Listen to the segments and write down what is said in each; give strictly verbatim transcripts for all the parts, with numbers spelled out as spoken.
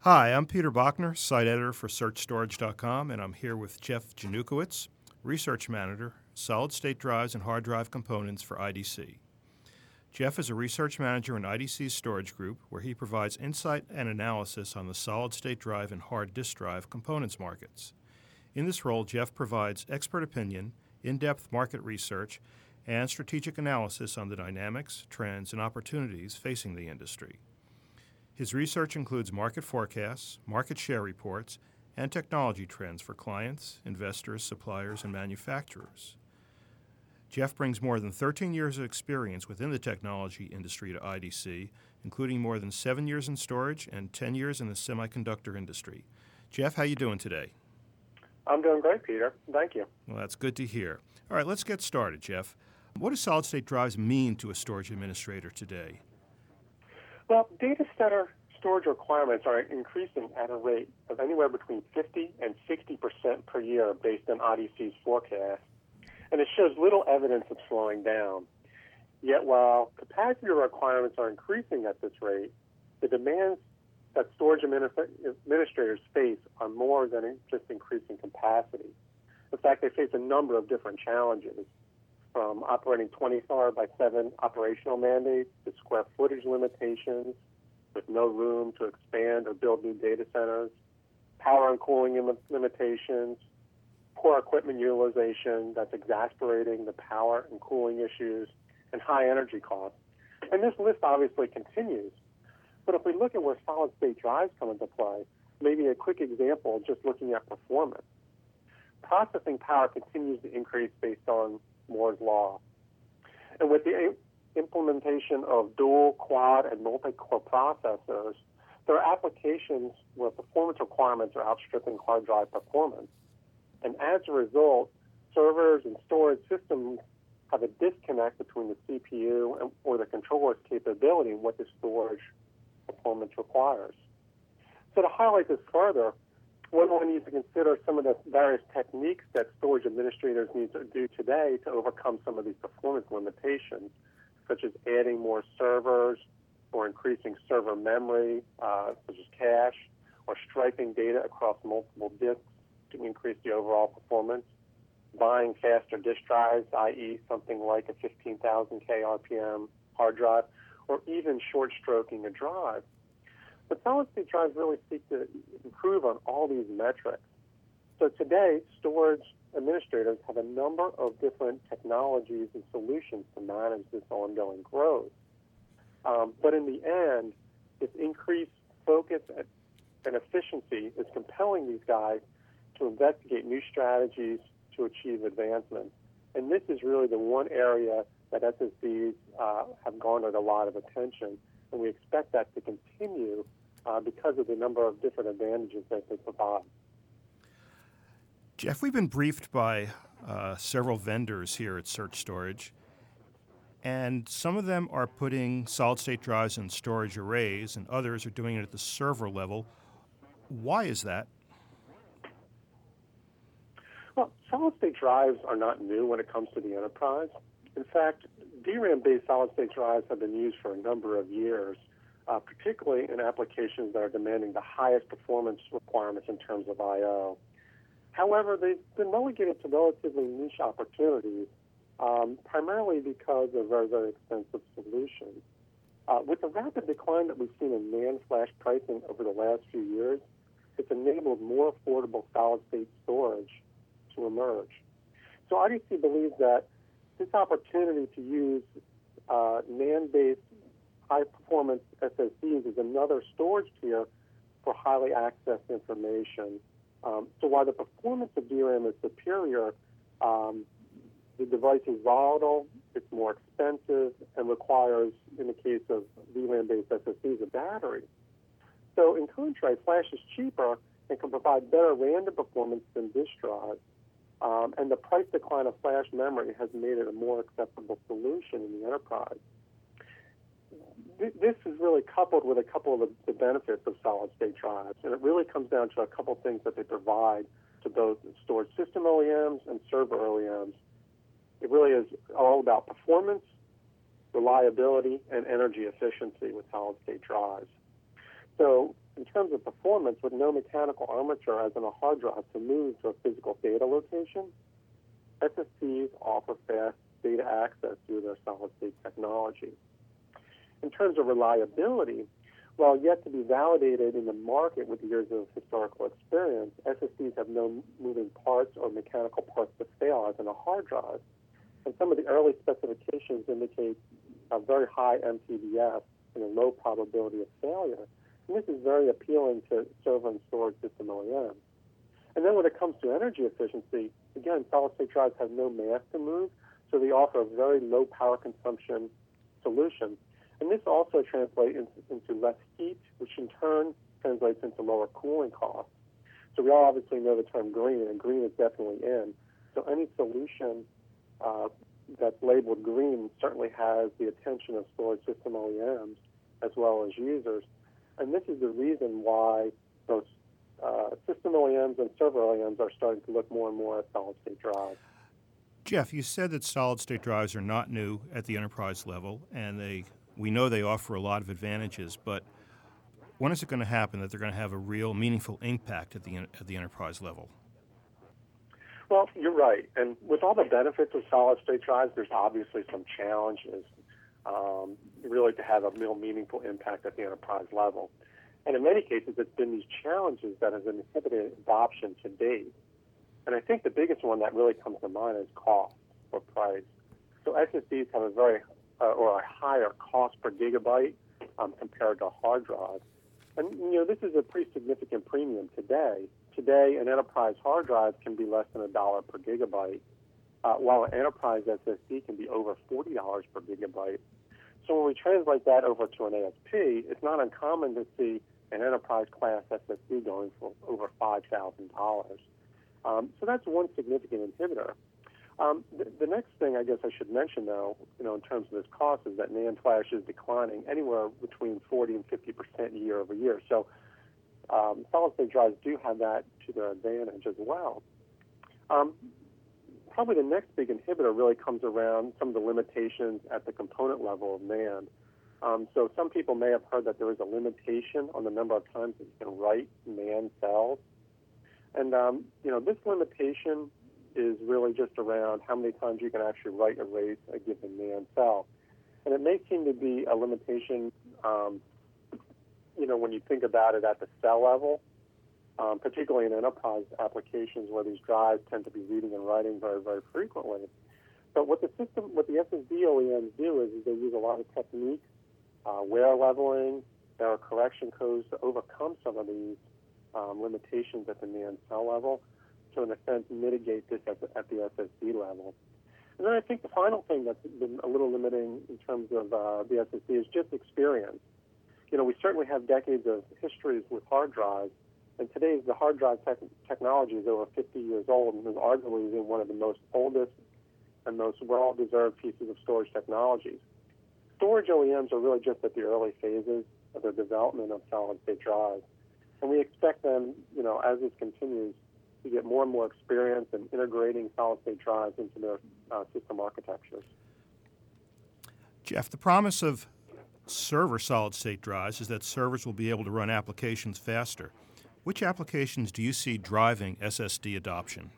Hi, I'm Peter Bachner, site editor for search storage dot com, and I'm here with Jeff Janukowicz, research manager, solid-state drives and hard drive components for I D C. Jeff is a research manager in I D C's storage group, where he provides insight and analysis on the solid-state drive and hard disk drive components markets. In this role, Jeff provides expert opinion, in-depth market research, and strategic analysis on the dynamics, trends, and opportunities facing the industry. His research includes market forecasts, market share reports, and technology trends for clients, investors, suppliers, and manufacturers. Jeff brings more than thirteen years of experience within the technology industry to I D C, including more than seven years in storage and ten years in the semiconductor industry. Jeff, how you doing today? I'm doing great, Peter. Thank you. Well, that's good to hear. All right, let's get started, Jeff. What do solid-state drives mean to a storage administrator today? Well, data center storage requirements are increasing at a rate of anywhere between fifty and sixty percent per year based on I D C's forecast, and it shows little evidence of slowing down. Yet while capacity requirements are increasing at this rate, the demands that storage administrators face are more than just increasing capacity. In fact, they face a number of different challenges, from operating twenty-four by seven operational mandates to square footage limitations with no room to expand or build new data centers, power and cooling lim- limitations, poor equipment utilization that's exacerbating the power and cooling issues, and high energy costs. And this list obviously continues. But if we look at where solid-state drives come into play, maybe a quick example, just looking at performance. Processing power continues to increase based on Moore's Law. And with the implementation of dual, quad, and multi-core processors, there are applications where performance requirements are outstripping hard drive performance. And as a result, servers and storage systems have a disconnect between the C P U and, or the controller's capability and what the storage performance requires. So to highlight this further, one needs to consider some of the various techniques that storage administrators need to do today to overcome some of these performance limitations, such as adding more servers or increasing server memory, uh, such as cache, or striping data across multiple disks to increase the overall performance, buying faster disk drives, that is something like a fifteen thousand K R P M hard drive, or even short stroking a drive. But solid-state drives really seek to improve on all these metrics. So today, storage administrators have a number of different technologies and solutions to manage this ongoing growth. Um, but in the end, this increased focus and efficiency is compelling these guys to investigate new strategies to achieve advancement. And this is really the one area that S S Ds uh, have garnered a lot of attention, and we expect that to continue uh, because of the number of different advantages that they provide. Jeff, we've been briefed by uh, several vendors here at Search Storage, and some of them are putting solid-state drives in storage arrays, and others are doing it at the server level. Why is that? Well, solid-state drives are not new when it comes to the enterprise. In fact, D RAM-based solid-state drives have been used for a number of years, uh, particularly in applications that are demanding the highest performance requirements in terms of I O. However, they've been relegated to relatively niche opportunities, um, primarily because of very, very expensive solutions. Uh, with the rapid decline that we've seen in NAND flash pricing over the last few years, it's enabled more affordable solid-state storage to emerge. So I D C believes that this opportunity to use uh, NAND-based high-performance S S Ds is another storage tier for highly accessed information. Um, so while the performance of D RAM is superior, um, the device is volatile, it's more expensive, and requires, in the case of D RAM-based S S Ds, a battery. So in contrast, flash is cheaper and can provide better random performance than disk drives. Um, and the price decline of flash memory has made it a more acceptable solution in the enterprise. Th- this is really coupled with a couple of the, the benefits of solid-state drives, and it really comes down to a couple things that they provide to both storage system O E Ms and server O E Ms. It really is all about performance, reliability, and energy efficiency with solid-state drives. So in terms of performance, with no mechanical armature as in a hard drive to move to a physical data location, S S Ds offer fast data access through their solid-state technology. In terms of reliability, while yet to be validated in the market with years of historical experience, S S Ds have no moving parts or mechanical parts to fail as in a hard drive. And some of the early specifications indicate a very high M T B S and a low probability of failure. And this is very appealing to server and storage system O E Ms. And then when it comes to energy efficiency, again, solid-state drives have no mass to move, so they offer a very low power consumption solution. And this also translates into, into less heat, which in turn translates into lower cooling costs. So we all obviously know the term green, and green is definitely in. So any solution uh, that's labeled green certainly has the attention of storage system O E Ms as well as users. And this is the reason why those uh, system O E Ms and server O E Ms are starting to look more and more at solid-state drives. Jeff, you said that solid-state drives are not new at the enterprise level, and they we know they offer a lot of advantages, but when is it going to happen that they're going to have a real meaningful impact at the at the enterprise level? Well, you're right. And with all the benefits of solid-state drives, there's obviously some challenges um, really to have a real meaningful impact at the enterprise level. And in many cases, it's been these challenges that have inhibited adoption to date. And I think the biggest one that really comes to mind is cost or price. So S S Ds have a very uh, or a higher cost per gigabyte um, compared to a hard drive. And, you know, this is a pretty significant premium today. Today, an enterprise hard drive can be less than a dollar per gigabyte, uh, while an enterprise S S D can be over forty dollars per gigabyte. So when we translate that over to an A S P, it's not uncommon to see an enterprise class S S D going for over five thousand dollars. Um, so that's one significant inhibitor. Um, the, the next thing I guess I should mention, though, you know, in terms of this cost, is that NAND flash is declining anywhere between forty and fifty percent year over year. So um, solid-state drives do have that to their advantage as well. Um, probably the next big inhibitor really comes around some of the limitations at the component level of NAND. Um, so some people may have heard that there is a limitation on the number of times that you can write NAND cells. And, um, you know, this limitation is really just around how many times you can actually write and erase a given NAND cell. And it may seem to be a limitation, um, you know, when you think about it at the cell level, um, particularly in enterprise applications where these drives tend to be reading and writing very, very frequently. But what the system, what the S S D O E Ms do is, is they use a lot of techniques, uh, wear leveling, there are correction codes to overcome some of these um, limitations at the NAND cell level, to, in a sense, mitigate this at the, at the S S D level. And then I think the final thing that's been a little limiting in terms of uh, the S S D is just experience. You know, we certainly have decades of histories with hard drives, and today's the hard drive tech technology is over fifty years old and is arguably one of the most oldest and most well-deserved pieces of storage technologies. Storage O E Ms are really just at the early phases of the development of solid-state drives, and we expect them, you know, as this continues, to get more and more experience in integrating solid-state drives into their uh, system architectures. Jeff, the promise of server solid-state drives is that servers will be able to run applications faster. Which applications do you see driving S S D adoption?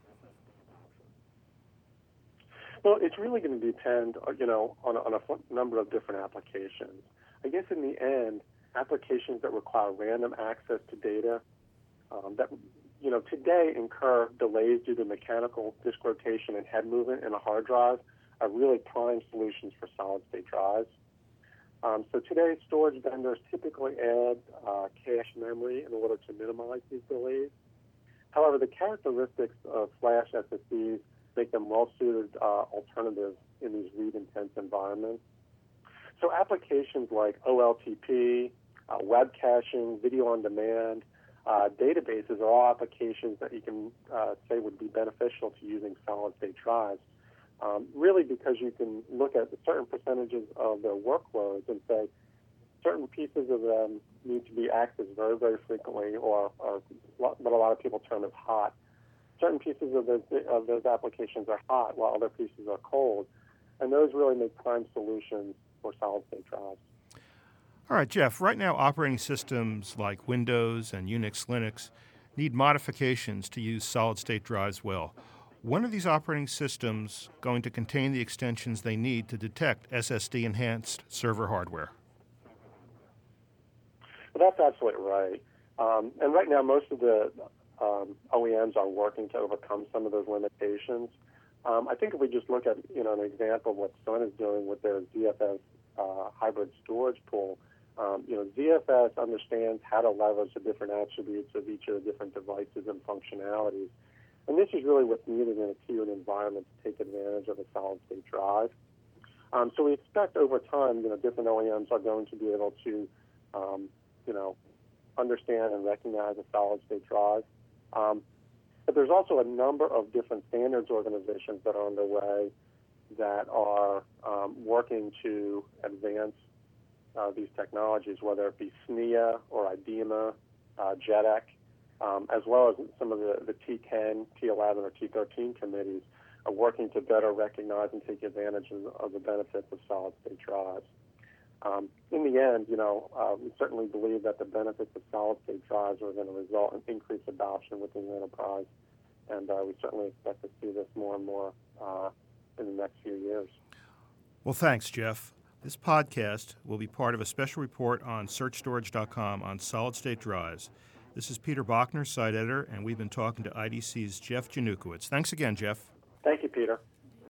Well, it's really going to depend, you know, on, on a number of different applications. I guess in the end, applications that require random access to data um, that you know, today incur delays due to mechanical disk rotation and head movement in a hard drive are really prime solutions for solid-state drives. Um, so today, storage vendors typically add uh, cache memory in order to minimize these delays. However, the characteristics of flash S S Ds make them well-suited uh, alternatives in these read-intense environments. So applications like O L T P, uh, web caching, video on demand, Uh, databases are all applications that you can uh, say would be beneficial to using solid-state drives, um, really because you can look at certain percentages of their workloads and say certain pieces of them need to be accessed very, very frequently, or, or what a lot of people term as hot. Certain pieces of those, of those applications are hot while other pieces are cold, and those really make prime solutions for solid-state drives. All right, Jeff, right now operating systems like Windows and Unix, Linux need modifications to use solid-state drives well. When are these operating systems going to contain the extensions they need to detect S S D-enhanced server hardware? Well, that's absolutely right. Um, and right now, most of the um, O E Ms are working to overcome some of those limitations. Um, I think if we just look at, you know, an example of what Sun is doing with their Z F S uh, hybrid storage pool, um, you know, Z F S understands how to leverage the different attributes of each of the different devices and functionalities. And this is really what's needed in a tiered environment to take advantage of a solid-state drive. Um, so we expect over time, you know, different O E Ms are going to be able to, um, you know, understand and recognize a solid-state drive. Um, but there's also a number of different standards organizations that are underway that are um, working to advance uh, these technologies, whether it be S N I A or IDEMA, uh, J E D E C, um, as well as some of the, the T ten, T eleven, or T thirteen committees are working to better recognize and take advantage of, of the benefits of solid-state drives. Um, in the end, you know, uh, we certainly believe that the benefits of solid-state drives are going to result in increased adoption within the enterprise, and uh, we certainly expect to see this more and more uh, in the next few years. Well, thanks, Jeff. This podcast will be part of a special report on search storage dot com on solid-state drives. This is Peter Bachner, site editor, and we've been talking to I D C's Jeff Janukowicz. Thanks again, Jeff. Thank you, Peter.